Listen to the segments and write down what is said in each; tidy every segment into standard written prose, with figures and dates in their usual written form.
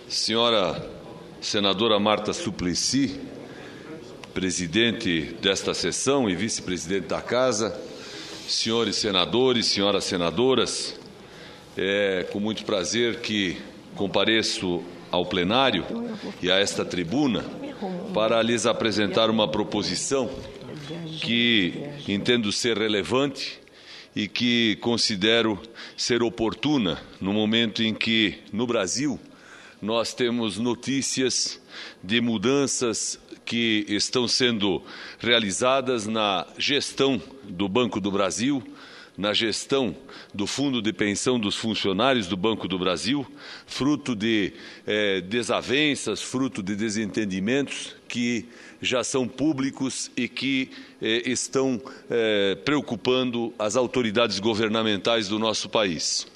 Senhora senadora Marta Suplicy, presidente desta sessão e vice-presidente da Casa, senhores senadores, senhoras senadoras, é com muito prazer que compareço ao plenário e a esta tribuna para lhes apresentar uma proposição que entendo ser relevante e que considero ser oportuna no momento em que, no Brasil, nós temos notícias de mudanças que estão sendo realizadas na gestão do Banco do Brasil, na gestão do Fundo de Pensão dos Funcionários do Banco do Brasil, fruto de desavenças, fruto de desentendimentos que já são públicos e que estão preocupando as autoridades governamentais do nosso país.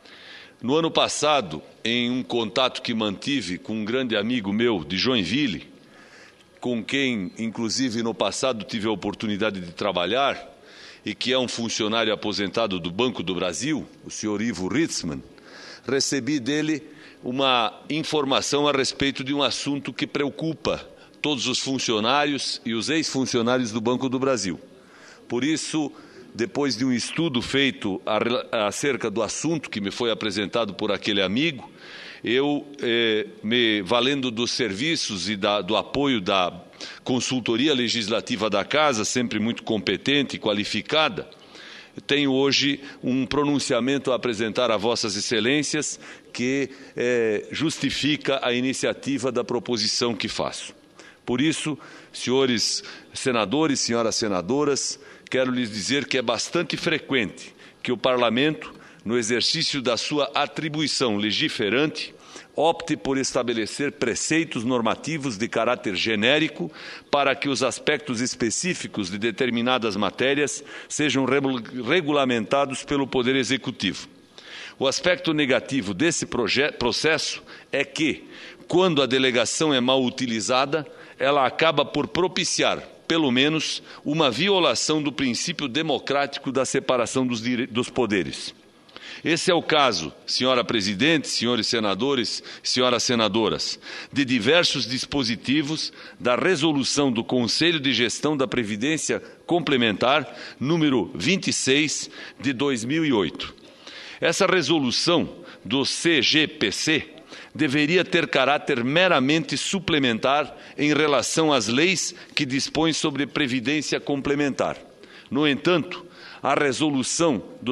No ano passado, em um contato que mantive com um grande amigo meu de Joinville, com quem, inclusive, no passado tive a oportunidade de trabalhar, e que é um funcionário aposentado do Banco do Brasil, o senhor Ivo Ritzmann, recebi dele uma informação a respeito de um assunto que preocupa todos os funcionários e os ex-funcionários do Banco do Brasil. Por isso, depois de um estudo feito acerca do assunto que me foi apresentado por aquele amigo, eu, me valendo dos serviços e do apoio da consultoria legislativa da Casa, sempre muito competente e qualificada, tenho hoje um pronunciamento a apresentar a Vossas Excelências que justifica a iniciativa da proposição que faço. Por isso, senhores senadores, senhoras senadoras, quero lhes dizer que é bastante frequente que o Parlamento, no exercício da sua atribuição legiferante, opte por estabelecer preceitos normativos de caráter genérico para que os aspectos específicos de determinadas matérias sejam regulamentados pelo Poder Executivo. O aspecto negativo desse processo é que, quando a delegação é mal utilizada, ela acaba por propiciar, pelo menos, uma violação do princípio democrático da separação dos poderes. Esse é o caso, senhora presidente, senhores senadores, senhoras senadoras, de diversos dispositivos da resolução do Conselho de Gestão da Previdência Complementar, número 26, de 2008. Essa resolução do CGPC deveria ter caráter meramente suplementar em relação às leis que dispõem sobre previdência complementar. No entanto, a resolução do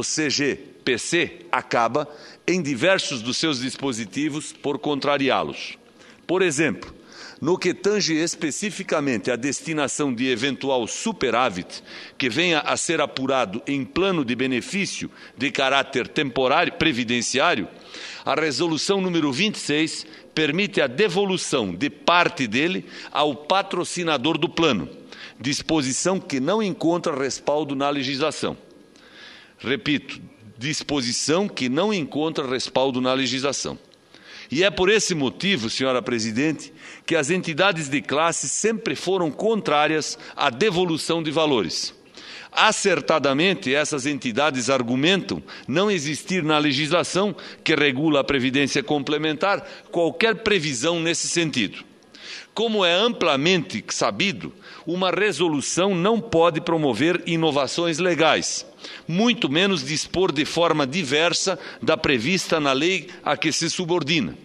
CGPC acaba, em diversos dos seus dispositivos, por contrariá-los. Por exemplo, no que tange especificamente à destinação de eventual superávit que venha a ser apurado em plano de benefício de caráter temporário previdenciário, a resolução número 26 permite a devolução de parte dele ao patrocinador do plano, disposição que não encontra respaldo na legislação. Repito, disposição que não encontra respaldo na legislação. E é por esse motivo, senhora presidente, que as entidades de classe sempre foram contrárias à devolução de valores. Acertadamente, essas entidades argumentam não existir na legislação que regula a previdência complementar qualquer previsão nesse sentido. Como é amplamente sabido, uma resolução não pode promover inovações legais, muito menos dispor de forma diversa da prevista na lei a que se subordina.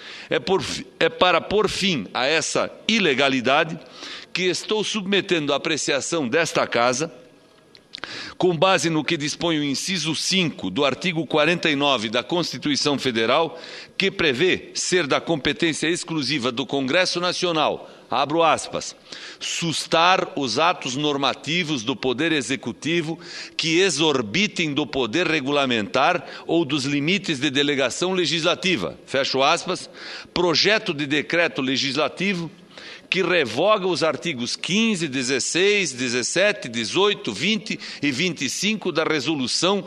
É para pôr fim a essa ilegalidade que estou submetendo à apreciação desta Casa, com base no que dispõe o inciso 5 do artigo 49 da Constituição Federal, que prevê ser da competência exclusiva do Congresso Nacional, abro aspas, sustar os atos normativos do Poder Executivo que exorbitem do poder regulamentar ou dos limites de delegação legislativa, fecho aspas, projeto de decreto legislativo que revoga os artigos 15, 16, 17, 18, 20 e 25 da Resolução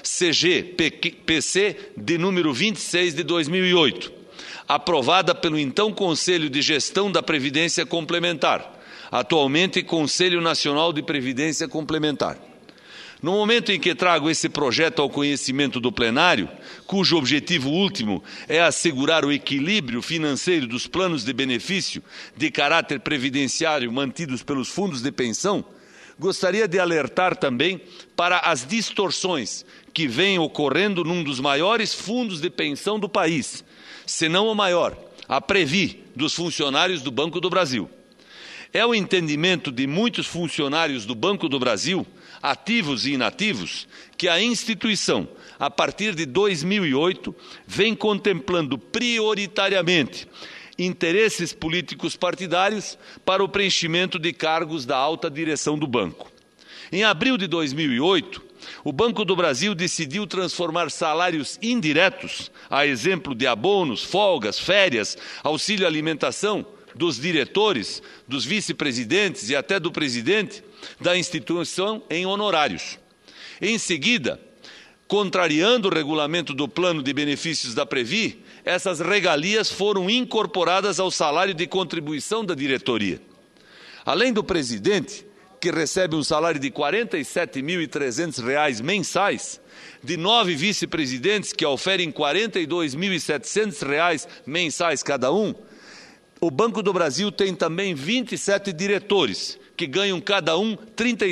CGPC de número 26 de 2008, aprovada pelo então Conselho de Gestão da Previdência Complementar, atualmente Conselho Nacional de Previdência Complementar. No momento em que trago esse projeto ao conhecimento do plenário, cujo objetivo último é assegurar o equilíbrio financeiro dos planos de benefício de caráter previdenciário mantidos pelos fundos de pensão, gostaria de alertar também para as distorções que vêm ocorrendo num dos maiores fundos de pensão do país, se não o maior, a Previ, dos funcionários do Banco do Brasil. É o entendimento de muitos funcionários do Banco do Brasil, ativos e inativos, que a instituição, a partir de 2008, vem contemplando prioritariamente interesses políticos partidários para o preenchimento de cargos da alta direção do banco. Em abril de 2008, o Banco do Brasil decidiu transformar salários indiretos, a exemplo de abonos, folgas, férias, auxílio alimentação, dos diretores, dos vice-presidentes e até do presidente da instituição em honorários. Em seguida, contrariando o regulamento do plano de benefícios da Previ, essas regalias foram incorporadas ao salário de contribuição da diretoria. Além do presidente, que recebe um salário de R$ 47.300 mensais, de 9 vice-presidentes que oferem R$ 42.700 mensais cada um, o Banco do Brasil tem também 27 diretores, que ganham cada um R$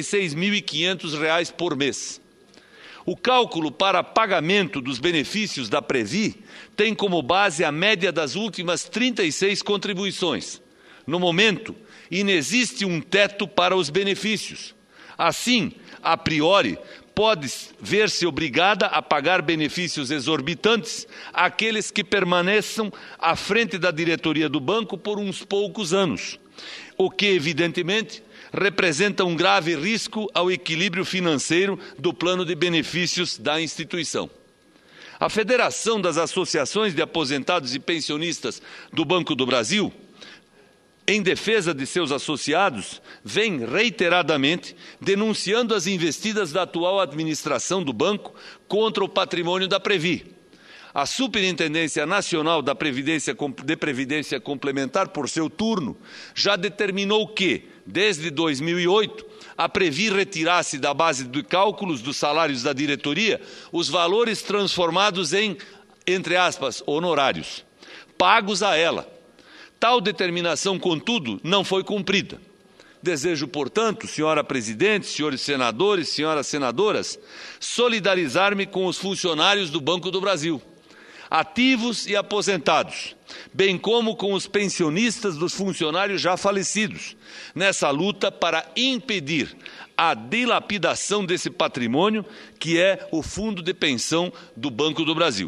36.500 por mês. O cálculo para pagamento dos benefícios da Previ tem como base a média das últimas 36 contribuições. No momento, inexiste um teto para os benefícios. Assim, a priori, pode ver-se obrigada a pagar benefícios exorbitantes àqueles que permaneçam à frente da diretoria do banco por uns poucos anos, o que, evidentemente, representa um grave risco ao equilíbrio financeiro do plano de benefícios da instituição. A Federação das Associações de Aposentados e Pensionistas do Banco do Brasil, em defesa de seus associados, vem reiteradamente denunciando as investidas da atual administração do banco contra o patrimônio da Previ. A Superintendência Nacional de Previdência Complementar, por seu turno, já determinou que, desde 2008, a Previ retirasse da base de cálculos dos salários da diretoria os valores transformados em, entre aspas, honorários, pagos a ela. Tal determinação, contudo, não foi cumprida. Desejo, portanto, senhora presidente, senhores senadores, senhoras senadoras, solidarizar-me com os funcionários do Banco do Brasil, ativos e aposentados, bem como com os pensionistas dos funcionários já falecidos, nessa luta para impedir a dilapidação desse patrimônio, que é o fundo de pensão do Banco do Brasil.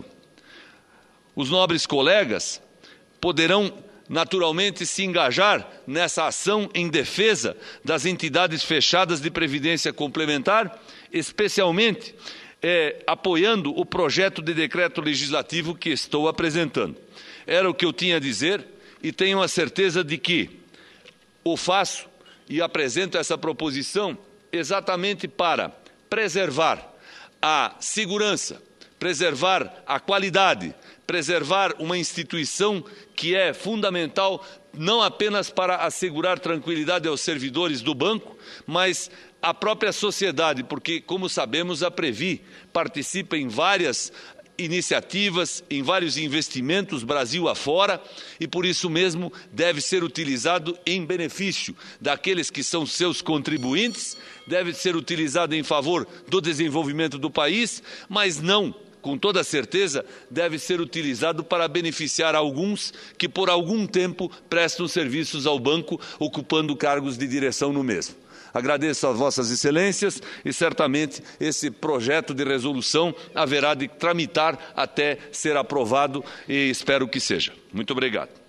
Os nobres colegas poderão naturalmente se engajar nessa ação em defesa das entidades fechadas de previdência complementar, especialmente apoiando o projeto de decreto legislativo que estou apresentando. Era o que eu tinha a dizer e tenho a certeza de que o faço e apresento essa proposição exatamente para preservar a segurança, preservar a qualidade, preservar uma instituição que é fundamental não apenas para assegurar tranquilidade aos servidores do banco, mas à própria sociedade, porque, como sabemos, a Previ participa em várias iniciativas, em vários investimentos Brasil afora, e por isso mesmo deve ser utilizado em benefício daqueles que são seus contribuintes, deve ser utilizado em favor do desenvolvimento do país, mas não, com toda certeza, deve ser utilizado para beneficiar alguns que por algum tempo prestam serviços ao banco, ocupando cargos de direção no mesmo. Agradeço a vossas excelências e certamente esse projeto de resolução haverá de tramitar até ser aprovado e espero que seja. Muito obrigado.